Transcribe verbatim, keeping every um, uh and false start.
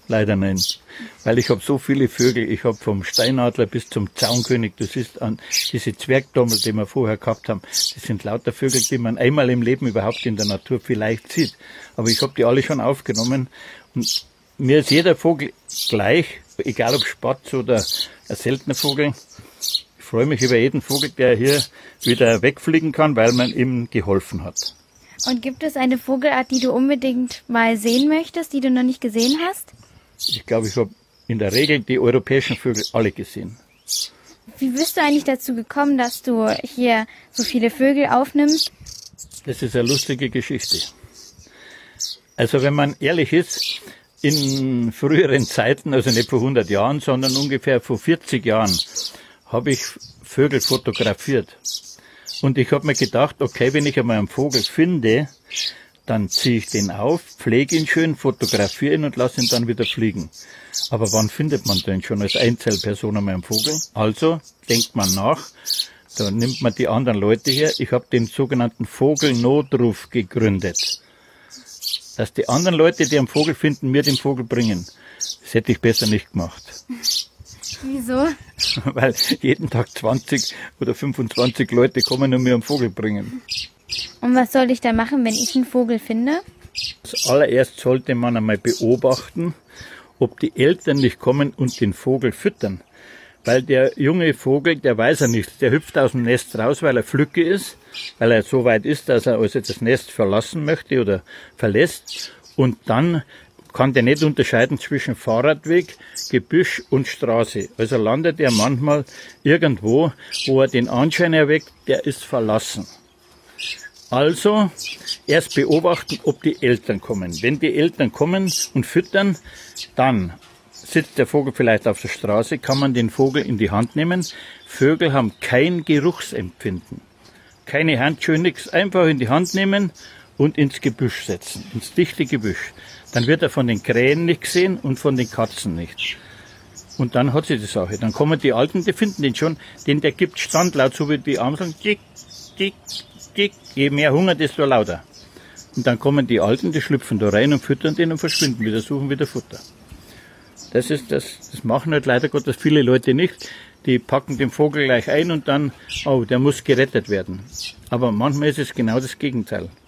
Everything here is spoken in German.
leider nein. Weil ich habe so viele Vögel, ich habe vom Steinadler bis zum Zaunkönig, das ist an diese Zwergdommel, die wir vorher gehabt haben, das sind lauter Vögel, die man einmal im Leben überhaupt in der Natur vielleicht sieht. Aber ich habe die alle schon aufgenommen und mir ist jeder Vogel gleich, egal ob Spatz oder ein seltener Vogel. Ich freue mich über jeden Vogel, der hier wieder wegfliegen kann, weil man ihm geholfen hat. Und gibt es eine Vogelart, die du unbedingt mal sehen möchtest, die du noch nicht gesehen hast? Ich glaube, ich habe in der Regel die europäischen Vögel alle gesehen. Wie bist du eigentlich dazu gekommen, dass du hier so viele Vögel aufnimmst? Das ist eine lustige Geschichte. Also wenn man ehrlich ist, in früheren Zeiten, also nicht vor hundert Jahren, sondern ungefähr vor vierzig Jahren, habe ich Vögel fotografiert. Und ich habe mir gedacht, okay, wenn ich einmal einen Vogel finde, dann ziehe ich den auf, pflege ihn schön, fotografiere ihn und lasse ihn dann wieder fliegen. Aber wann findet man den schon als Einzelperson einmal einen Vogel? Also denkt man nach, da nimmt man die anderen Leute her. Ich habe den sogenannten Vogelnotruf gegründet. Dass die anderen Leute, die einen Vogel finden, mir den Vogel bringen. Das hätte ich besser nicht gemacht. Wieso? Weil jeden Tag zwanzig oder fünfundzwanzig Leute kommen und mir einen Vogel bringen. Und was soll ich da machen, wenn ich einen Vogel finde? Zuallererst sollte man einmal beobachten, ob die Eltern nicht kommen und den Vogel füttern. Weil der junge Vogel, der weiß ja nichts. Der hüpft aus dem Nest raus, weil er Flücke ist, weil er so weit ist, dass er also das Nest verlassen möchte oder verlässt. Und dann kann der nicht unterscheiden zwischen Fahrradweg, Gebüsch und Straße. Also landet er manchmal irgendwo, wo er den Anschein erweckt, der ist verlassen. Also erst beobachten, ob die Eltern kommen. Wenn die Eltern kommen und füttern, dann sitzt der Vogel vielleicht auf der Straße, kann man den Vogel in die Hand nehmen. Vögel haben kein Geruchsempfinden. Keine Handschuhe, nichts. Einfach in die Hand nehmen und ins Gebüsch setzen, ins dichte Gebüsch. Dann wird er von den Krähen nicht gesehen und von den Katzen nicht. Und dann hat sie die Sache. Dann kommen die Alten, die finden den schon, denn der gibt Standlaut, so wie die Amseln. Tick, tick, tick. Je mehr Hunger, desto lauter. Und dann kommen die Alten, die schlüpfen da rein und füttern den und verschwinden wieder, suchen wieder Futter. Das ist das, das machen halt leider Gottes viele Leute nicht. Die packen den Vogel gleich ein und dann, oh, der muss gerettet werden. Aber manchmal ist es genau das Gegenteil.